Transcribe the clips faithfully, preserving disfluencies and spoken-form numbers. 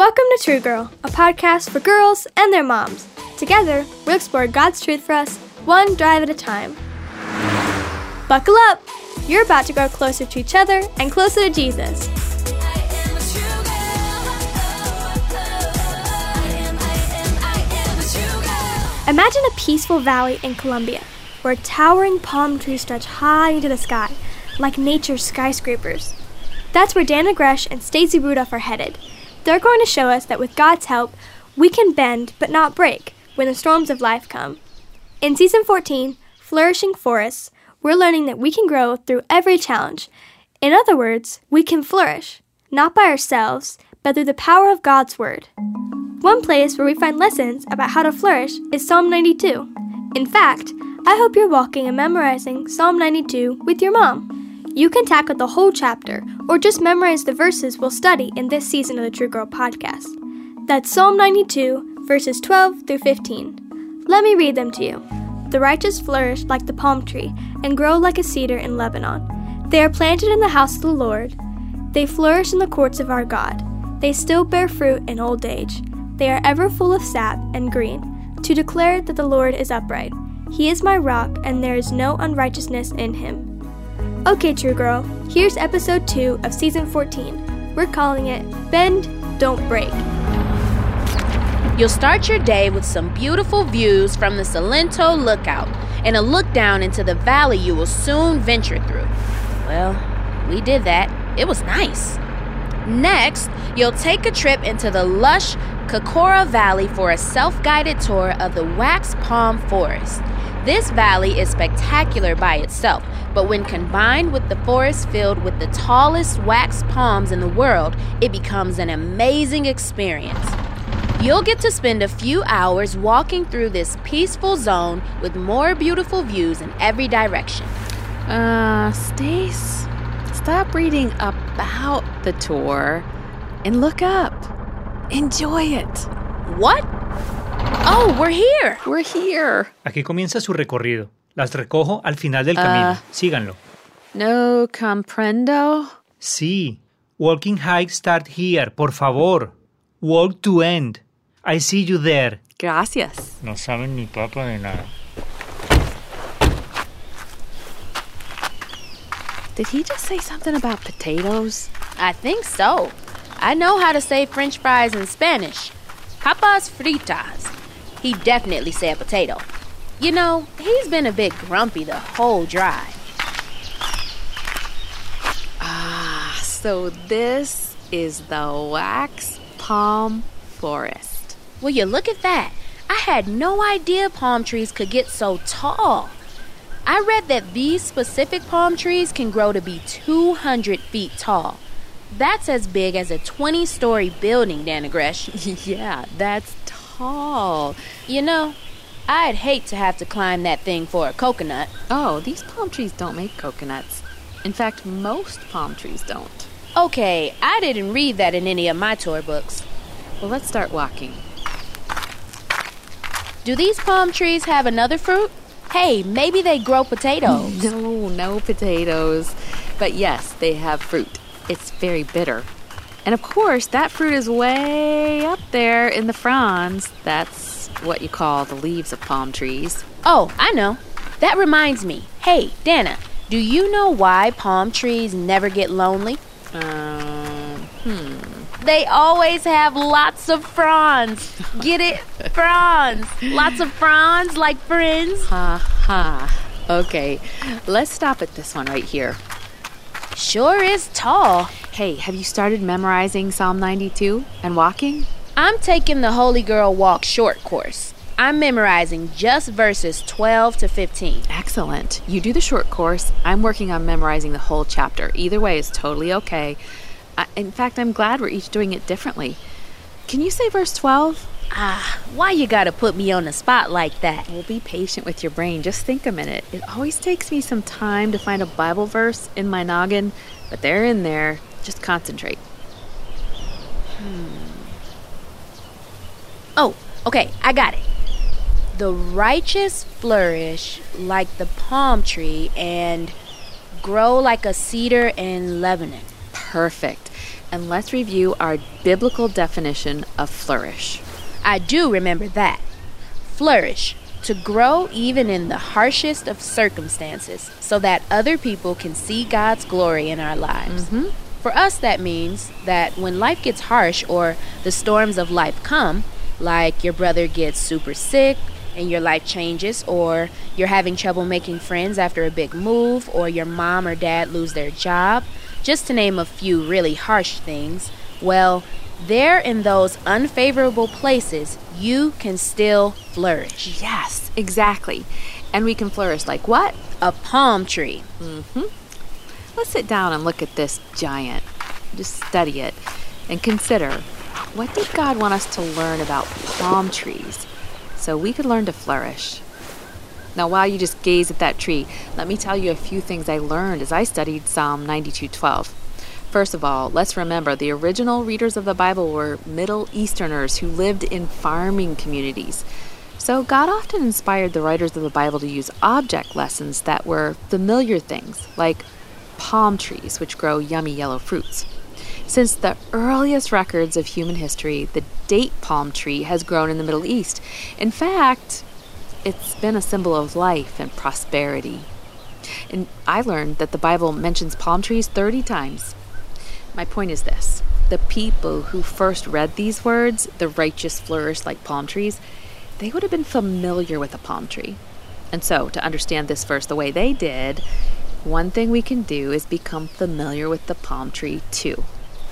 Welcome to True Girl, a podcast for girls and their moms. Together, we'll explore God's truth for us, one drive at a time. Buckle up! You're about to grow closer to each other and closer to Jesus. Imagine a peaceful valley in Colombia, where towering palm trees stretch high into the sky, like nature's skyscrapers. That's where Dana Gresh and Stacey Rudolph are headed. They're going to show us that with God's help, we can bend but not break when the storms of life come. In Season fourteen, Flourishing Forests, we're learning that we can grow through every challenge. In other words, we can flourish, not by ourselves, but through the power of God's Word. One place where we find lessons about how to flourish is Psalm ninety-two. In fact, I hope you're walking and memorizing Psalm ninety-two with your mom. You can tackle the whole chapter, or just memorize the verses we'll study in this season of the True Girl podcast. That's Psalm ninety-two, verses twelve through fifteen. Let me read them to you. The righteous flourish like the palm tree, and grow like a cedar in Lebanon. They are planted in the house of the Lord. They flourish in the courts of our God. They still bear fruit in old age. They are ever full of sap and green, to declare that the Lord is upright. He is my rock, and there is no unrighteousness in him. Okay, True Girl, here's episode two of season fourteen. We're calling it Bend, Don't Break. You'll start your day with some beautiful views from the Salento Lookout and a look down into the valley you will soon venture through. Well, we did that. It was nice. Next, you'll take a trip into the lush Cocora Valley for a self-guided tour of the wax palm forest. This valley is spectacular by itself, but when combined with the forest filled with the tallest wax palms in the world, it becomes an amazing experience. You'll get to spend a few hours walking through this peaceful zone with more beautiful views in every direction. Uh, Stace, stop reading about the tour and look up. Enjoy it. What? Oh, we're here. We're here. Aquí comienza su recorrido. Las recojo al final del camino. Uh, Síganlo. No comprendo. Sí. Walking hike start here, por favor. Walk to end. I see you there. Gracias. No saben ni papa de nada. Did he just say something about potatoes? I think so. I know how to say French fries in Spanish. Papas fritas. He definitely said potato. You know, he's been a bit grumpy the whole drive. Ah, so this is the wax palm forest. Will you look at that? I had no idea palm trees could get so tall. I read that these specific palm trees can grow to be two hundred feet tall. That's as big as a twenty-story building, Dana Gresh. Yeah, that's tall. You know, I'd hate to have to climb that thing for a coconut. Oh, these palm trees don't make coconuts. In fact, most palm trees don't. Okay, I didn't read that in any of my tour books. Well, let's start walking. Do these palm trees have another fruit? Hey, maybe they grow potatoes. No, no potatoes. But yes, they have fruit. It's very bitter. And of course, that fruit is way up there in the fronds. That's what you call the leaves of palm trees. Oh, I know. That reminds me. Hey, Dana, do you know why palm trees never get lonely? Um, hmm. They always have lots of fronds. Get it? Fronds. Lots of fronds like friends. Ha ha. Okay, let's stop at this one right here. Sure is tall. Hey, have you started memorizing Psalm ninety-two and walking? I'm taking the Holy Girl Walk short course. I'm memorizing just verses twelve to fifteen. Excellent. You do the short course. I'm working on memorizing the whole chapter. Either way is totally okay. I, in fact, I'm glad we're each doing it differently. Can you say verse twelve? Ah, why you gotta put me on the spot like that? Well, be patient with your brain. Just think a minute. It always takes me some time to find a Bible verse in my noggin, but they're in there. Just concentrate. Hmm. Oh, okay, I got it. The righteous flourish like the palm tree and grow like a cedar in Lebanon. Perfect. And let's review our biblical definition of flourish. I do remember that. Flourish, to grow even in the harshest of circumstances so that other people can see God's glory in our lives. Mm-hmm. For us, that means that when life gets harsh or the storms of life come, like your brother gets super sick and your life changes, or you're having trouble making friends after a big move, or your mom or dad lose their job, just to name a few really harsh things, well, there in those unfavorable places, you can still flourish. Yes, exactly. And we can flourish like what? A palm tree. Mm-hmm. Let's sit down and look at this giant. Just study it and consider, what did God want us to learn about palm trees so we could learn to flourish? Now, while you just gaze at that tree, let me tell you a few things I learned as I studied Psalm ninety-two twelve. First of all, let's remember the original readers of the Bible were Middle Easterners who lived in farming communities. So God often inspired the writers of the Bible to use object lessons that were familiar things, like palm trees, which grow yummy yellow fruits. Since the earliest records of human history, the date palm tree has grown in the Middle East. In fact, it's been a symbol of life and prosperity. And I learned that the Bible mentions palm trees thirty times. My point is this. The people who first read these words, the righteous flourish like palm trees, they would have been familiar with a palm tree. And so, to understand this verse the way they did, one thing we can do is become familiar with the palm tree too.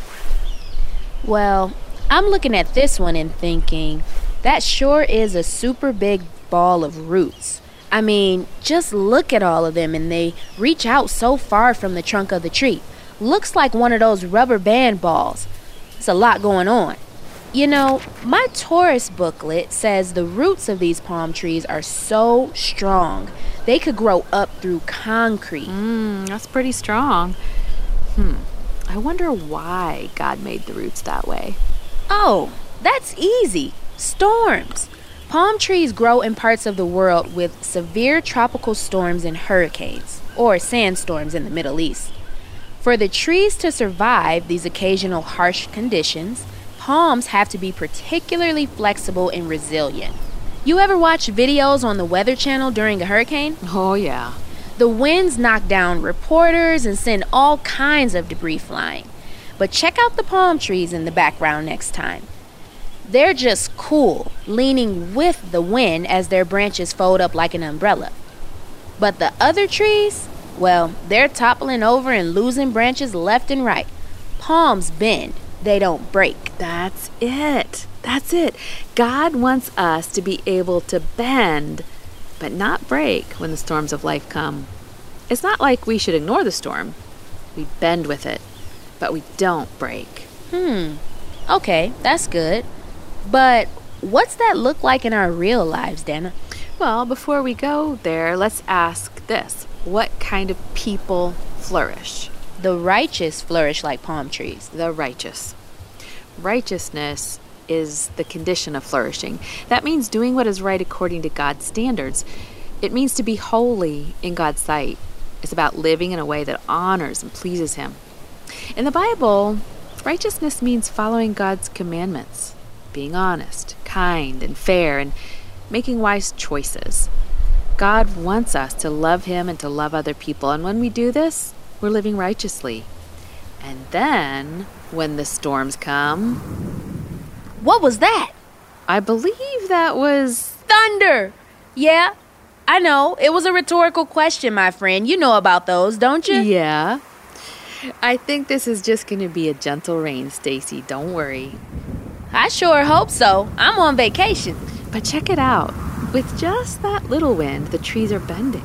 Well, I'm looking at this one and thinking, that sure is a super big ball of roots. I mean, just look at all of them, and they reach out so far from the trunk of the tree. Looks like one of those rubber band balls. It's a lot going on. You know, my tourist booklet says the roots of these palm trees are so strong, they could grow up through concrete. Mm, that's pretty strong. Hmm. I wonder why God made the roots that way. Oh, that's easy. Storms. Palm trees grow in parts of the world with severe tropical storms and hurricanes, or sandstorms in the Middle East. For the trees to survive these occasional harsh conditions, palms have to be particularly flexible and resilient. You ever watch videos on the Weather Channel during a hurricane? Oh, yeah. The winds knock down reporters and send all kinds of debris flying. But check out the palm trees in the background next time. They're just cool, leaning with the wind as their branches fold up like an umbrella. But the other trees, well, they're toppling over and losing branches left and right. Palms bend, they don't break. That's it. That's it. God wants us to be able to bend, but not break when the storms of life come. It's not like we should ignore the storm. We bend with it, but we don't break. Hmm. Okay, that's good. But what's that look like in our real lives, Dana? Well, before we go there, let's ask this. What kind of people flourish? The righteous flourish like palm trees. The righteous. Righteousness is the condition of flourishing. That means doing what is right according to God's standards. It means to be holy in God's sight. It's about living in a way that honors and pleases Him. In the Bible, righteousness means following God's commandments, being honest, kind, and fair, and making wise choices. God wants us to love Him and to love other people, and when we do this, we're living righteously. And then, when the storms come... What was that? I believe that was... Thunder! Yeah, I know. It was a rhetorical question, my friend. You know about those, don't you? Yeah. I think this is just going to be a gentle rain, Stacy. Don't worry. I sure hope so. I'm on vacation. But check it out. With just that little wind, the trees are bending.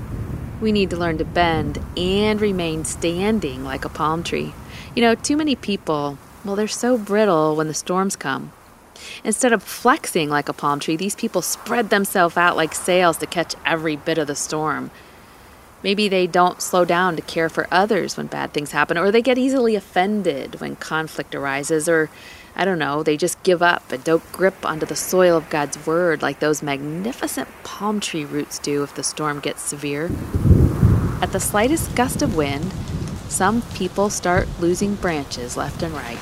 We need to learn to bend and remain standing like a palm tree. You know, too many people, well, they're so brittle when the storms come. Instead of flexing like a palm tree, these people spread themselves out like sails to catch every bit of the storm. Maybe they don't slow down to care for others when bad things happen, or they get easily offended when conflict arises, or, I don't know, they just give up and don't grip onto the soil of God's word like those magnificent palm tree roots do if the storm gets severe. At the slightest gust of wind, some people start losing branches left and right.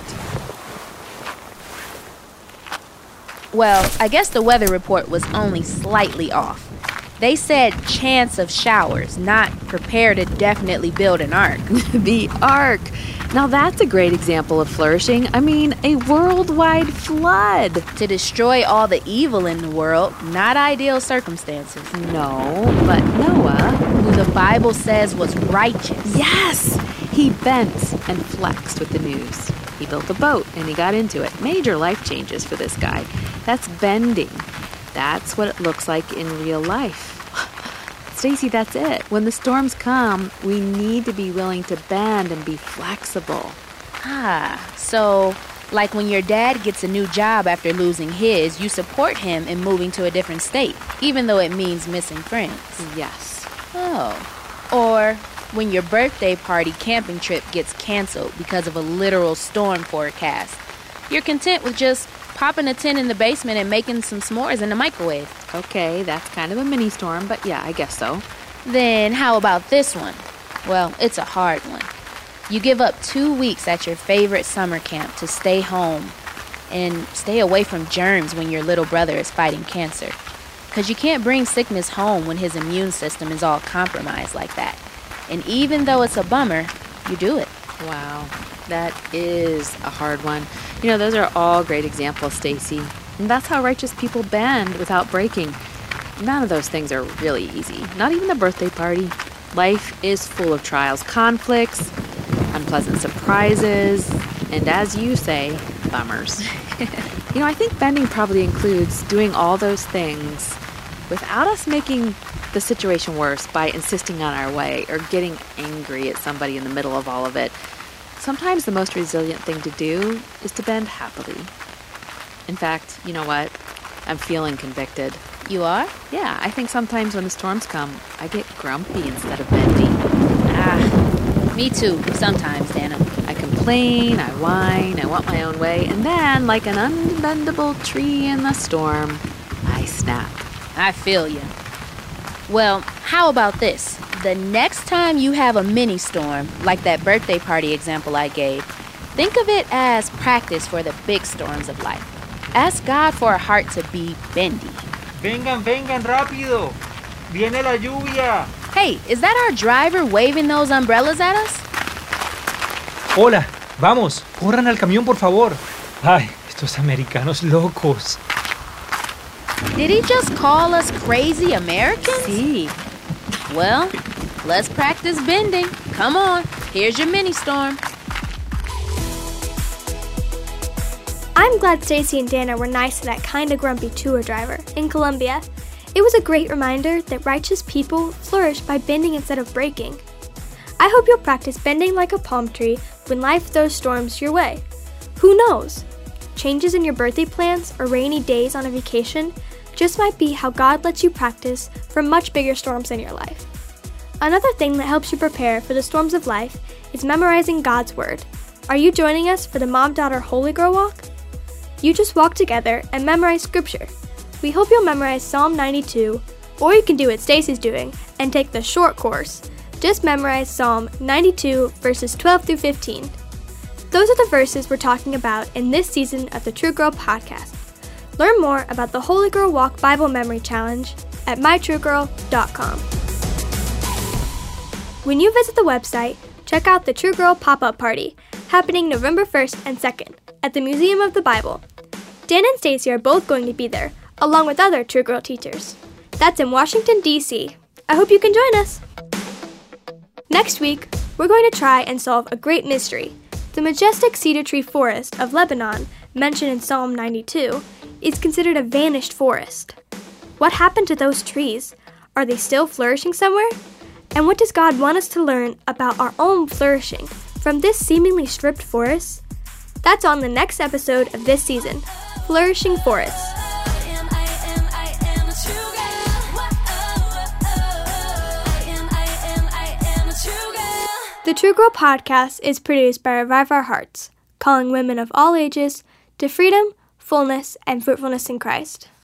Well, I guess the weather report was only slightly off. They said chance of showers, not prepare to definitely build an ark. The ark. Now that's a great example of flourishing. I mean, a worldwide flood. To destroy all the evil in the world, not ideal circumstances. No, but Noah, who the Bible says was righteous. Yes! He bent and flexed with the news. He built a boat and he got into it. Major life changes for this guy. That's bending. That's what it looks like in real life. Stacy, that's it. When the storms come, we need to be willing to bend and be flexible. Ah, so like when your dad gets a new job after losing his, you support him in moving to a different state, even though it means missing friends. Yes. Oh. Or when your birthday party camping trip gets canceled because of a literal storm forecast, you're content with just popping a tent in the basement and making some s'mores in the microwave. Okay, that's kind of a mini storm, but yeah, I guess so. Then how about this one? Well, it's a hard one. You give up two weeks at your favorite summer camp to stay home and stay away from germs when your little brother is fighting cancer. Because you can't bring sickness home when his immune system is all compromised like that. And even though it's a bummer, you do it. Wow, that is a hard one. You know, those are all great examples, Stacy. And that's how righteous people bend without breaking. None of those things are really easy. Not even a birthday party. Life is full of trials, conflicts, unpleasant surprises, and as you say, bummers. You know, I think bending probably includes doing all those things without us making the situation worse by insisting on our way or getting angry at somebody in the middle of all of it. Sometimes the most resilient thing to do is to bend happily. In fact, you know what? I'm feeling convicted. You are? Yeah, I think sometimes when the storms come, I get grumpy instead of bending. Ah, me too, sometimes, Dana. I complain, I whine, I want my own way, and then, like an unbendable tree in the storm, I snap. I feel you. Well, how about this? The next time you have a mini storm, like that birthday party example I gave, think of it as practice for the big storms of life. Ask God for a heart to be bendy. Vengan, vengan, rápido. Viene la lluvia. Hey, is that our driver waving those umbrellas at us? Hola, vamos, corran al camión, por favor. Ay, estos americanos locos. Did he just call us crazy Americans? See. Well, let's practice bending. Come on, here's your mini storm. I'm glad Stacy and Dana were nice to that kinda grumpy tour driver in Colombia. It was a great reminder that righteous people flourish by bending instead of breaking. I hope you'll practice bending like a palm tree when life throws storms your way. Who knows? Changes in your birthday plans or rainy days on a vacation just might be how God lets you practice for much bigger storms in your life. Another thing that helps you prepare for the storms of life is memorizing God's Word. Are you joining us for the Mom-Daughter Holy Girl Walk? You just walk together and memorize Scripture. We hope you'll memorize Psalm ninety-two, or you can do what Stacy's doing and take the short course. Just memorize Psalm ninety-two, verses twelve through fifteen. Those are the verses we're talking about in this season of the True Girl Podcast. Learn more about the Holy Girl Walk Bible Memory Challenge at my true girl dot com. When you visit the website, check out the True Girl Pop-Up Party, happening November first and second at the Museum of the Bible. Dan and Stacy are both going to be there, along with other True Girl teachers. That's in Washington, D C I hope you can join us. Next week, we're going to try and solve a great mystery. The majestic cedar tree forest of Lebanon, mentioned in Psalm ninety-two, is considered a vanished forest. What happened to those trees? Are they still flourishing somewhere? And what does God want us to learn about our own flourishing from this seemingly stripped forest? That's on the next episode of this season, Flourishing Forests. The True Girl Podcast is produced by Revive Our Hearts, calling women of all ages to freedom, fullness, and fruitfulness in Christ.